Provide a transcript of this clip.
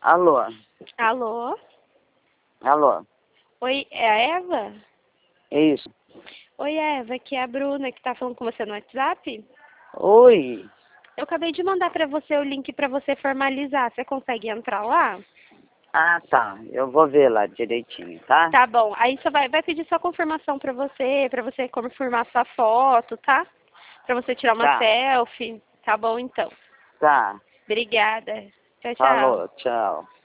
Alô? Alô? Alô? Oi, é a Eva? É isso? Oi, Eva, aqui é a Bruna que tá falando com você no WhatsApp. Oi? Eu acabei de mandar pra você o link pra você formalizar. Você consegue entrar lá? Ah, tá. Eu vou ver lá direitinho, tá? Tá bom. Aí você vai pedir sua confirmação pra você confirmar sua foto, tá? Pra você tirar uma Tá, selfie. Tá bom, então. tá. Obrigada. Tchau, tchau. Falou, tchau.